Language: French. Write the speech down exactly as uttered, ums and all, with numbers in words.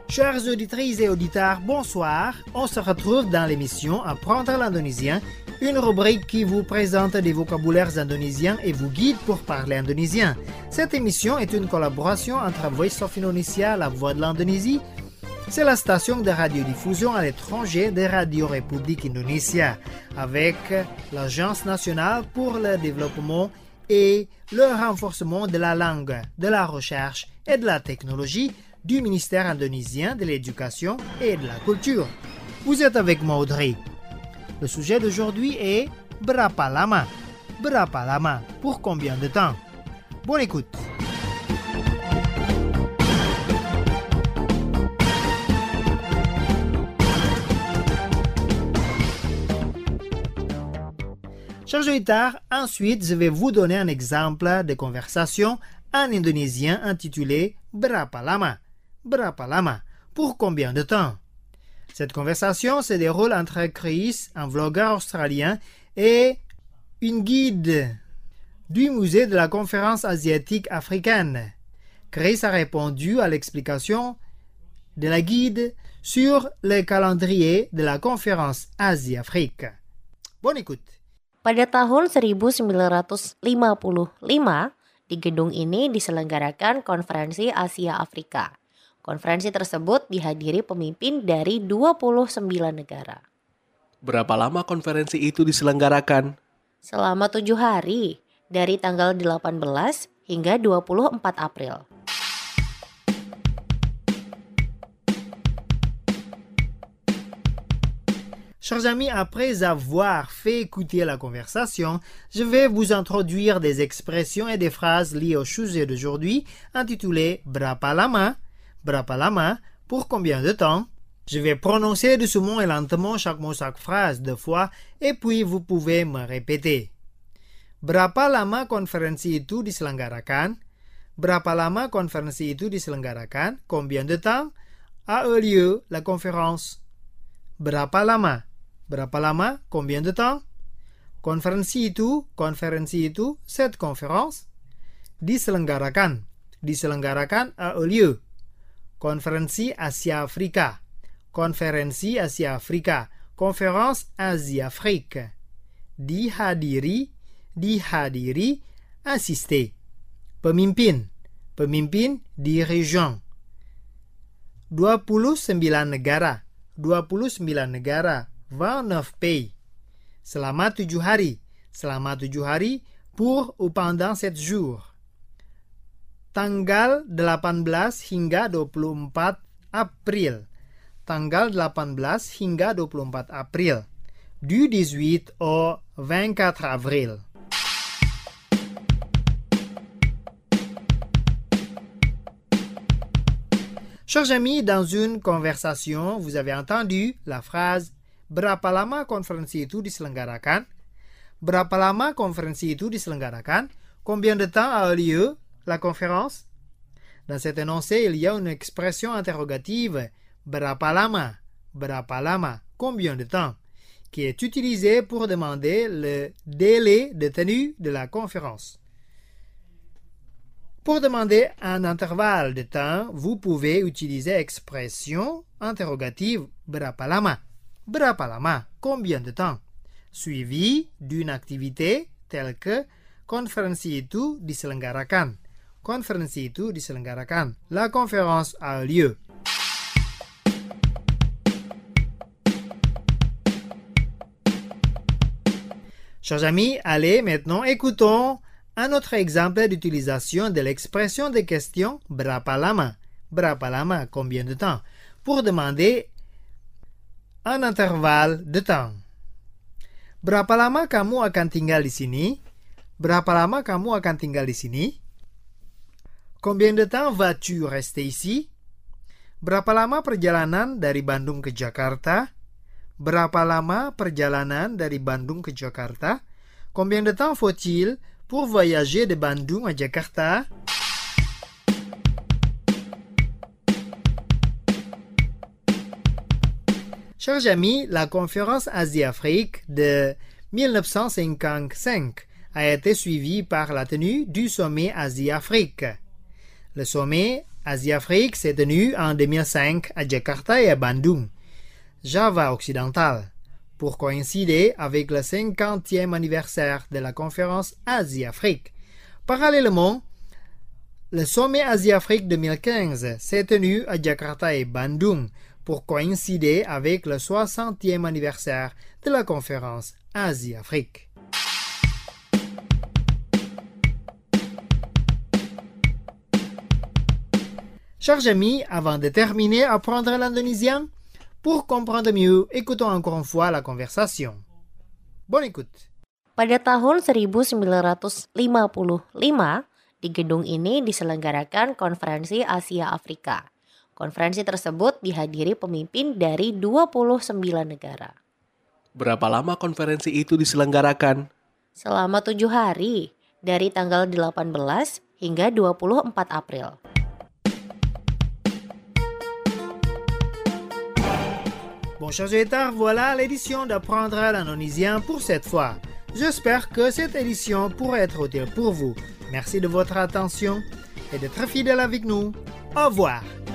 Chers auditrices et auditeurs, bonsoir. On se retrouve dans l'émission Apprendre l'indonésien, une rubrique qui vous présente des vocabulaires indonésiens et vous guide pour parler indonésien. Cette émission est une collaboration entre Voice of Indonesia, la voix de l'Indonésie. C'est la station de radiodiffusion à l'étranger de Radio République Indonésia, avec l'Agence nationale pour le développement et le renforcement de la langue, de la recherche et de la technologie du ministère indonésien de l'Éducation et de la Culture. Vous êtes avec moi, Audrey. Le sujet d'aujourd'hui est Berapa lama? Berapa lama? Pour combien de temps? Bonne écoute. Chers auditeurs, ensuite, je vais vous donner un exemple de conversation en indonésien intitulé Berapa lama? Berapa lama? Pour combien de temps? Cette conversation se déroule entre Chris, un vlogueur australien, et une guide du musée de la conférence asiatique africaine. Chris a répondu à l'explication de la guide sur le calendrier de la conférence Asie-Afrique. Bonne écoute. Pada tahun seribu sembilan ratus lima puluh lima, di gedung ini diselenggarakan Konferensi Asia Afrika. Konferensi tersebut dihadiri pemimpin dari dua puluh sembilan negara. Berapa lama konferensi itu diselenggarakan? Selama tujuh hari, dari tanggal delapan belas hingga dua puluh empat April. Chers amis, après avoir fait écouter la conversation, je vais vous introduire des expressions et des phrases liées au sujet d'aujourd'hui, intitulées Berapa lama? Berapa lama? Pour combien de temps? Je vais prononcer doucement et lentement chaque mot, chaque phrase deux fois, et puis vous pouvez me répéter. Berapa lama konferensi itu diselenggarakan? Berapa lama konferensi itu diselenggarakan? Combien de temps a eu lieu la conférence? Berapa lama? Berapa lama? Combien de temps? Konferensi itu, konferensi itu, cette conférence. Diselenggarakan. Diselenggarakan a eu lieu. Konferensi Asia Afrika. Konferensi Asia Afrika. Conférence Asie-Afrique. Dihadiri, dihadiri, assister. Pemimpin. Pemimpin, dirigeant. dua puluh sembilan negara. dua puluh sembilan negara. vingt-neuf pays. Selama tujuh hari. Selama tujuh hari pour ou pendant sept jours. Tanggal delapan belas hingga dua puluh empat April. Tanggal delapan belas hingga dua puluh empat April. Du dix-huit au vingt-quatre Avril. Chers amis, dans une conversation, vous avez entendu la phrase Berapa lama konferensi itu diselenggarakan? Berapa lama konferensi itu diselenggarakan? Combien de temps a eu lieu la conférence? Dans cet énoncé, il y a une expression interrogative Berapa lama? Berapa lama? Combien de temps? Qui est utilisée pour demander le délai de tenue de la conférence. Pour demander un intervalle de temps, vous pouvez utiliser l'expression interrogative Berapa lama? Berapa lama? Combien de temps? Suivi d'une activité telle que konferensi itu diselenggarakan. Konferensi itu diselenggarakan. La conférence a eu lieu. Chers amis, allez maintenant écoutons un autre exemple d'utilisation de l'expression de question Berapa lama? Berapa lama? Combien de temps? Pour demander un intervalle de temps. Berapa lama kamu akan tinggal di sini? Berapa lama kamu akan tinggal di sini? Combien de temps vas-tu rester ici? Berapa lama perjalanan dari Bandung ke Jakarta? Berapa lama perjalanan dari Bandung ke Jakarta? Combien de temps faut-il pour voyager de Bandung à Jakarta? Chers amis, la conférence Asie-Afrique de mille neuf cent cinquante-cinq a été suivie par la tenue du sommet Asie-Afrique. Le sommet Asie-Afrique s'est tenue en deux mille cinq à Jakarta et à Bandung, Java occidental, pour coïncider avec le cinquantième anniversaire de la conférence Asie-Afrique. Parallèlement, le sommet Asie-Afrique deux mille quinze s'est tenu à Jakarta et Bandung pour coïncider avec le soixantième anniversaire de la conférence Asie-Afrique. Chers amis, avant de terminer à apprendre l'indonésien, pour comprendre mieux, écoutons encore une fois la conversation. Bonne écoute. Pada tahun seribu sembilan ratus lima puluh lima, di gedung ini diselenggarakan Konferensi Asia Afrika. Konferensi tersebut dihadiri pemimpin dari dua puluh sembilan negara. Berapa lama konferensi itu diselenggarakan? Selama tujuh hari, dari tanggal delapan belas hingga dua puluh empat April. Bon, chers auditeurs, voilà l'édition d'apprendre l'indonésien pour cette fois. J'espère que cette édition pourra être utile pour vous. Merci de votre attention et d'être fidèle avec nous. Au revoir.